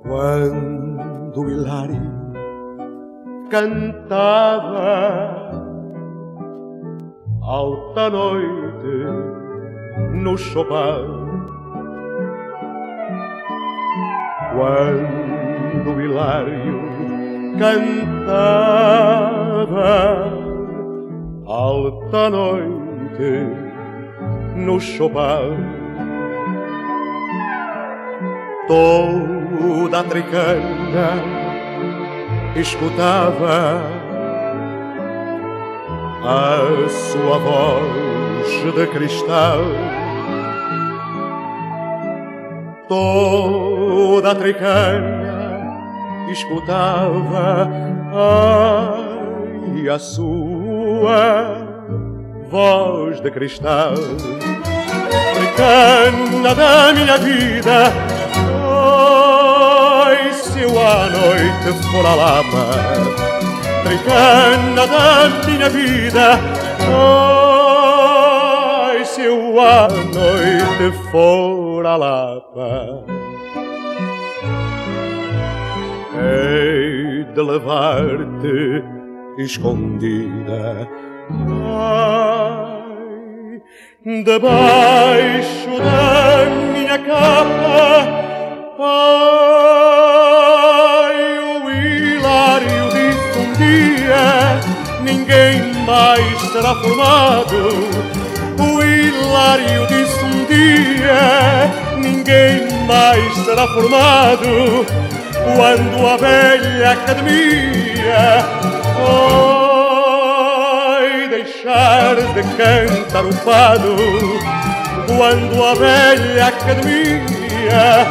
Quando o Hilário cantava alta noite no chopal, quando o Hilário cantava alta noite no chopal, toda a tricana escutava a sua voz de cristal. Toda a tricana escutava a sua voz de cristal. Tricana da minha vida, ai, se eu à noite for à Lapa. Tricana da minha vida, ai, se eu à noite for à Lapa. Hei de levar-te escondida, ai, debaixo da minha capa. Ai, o Hilário disse um dia: ninguém mais será formado. O Hilário disse um dia: ninguém mais será formado. Quando a velha academia, ai, deixar de cantar o fado. Quando a velha academia,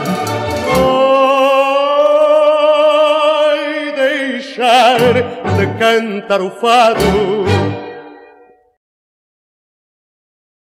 ai, deixar de cantar o fado.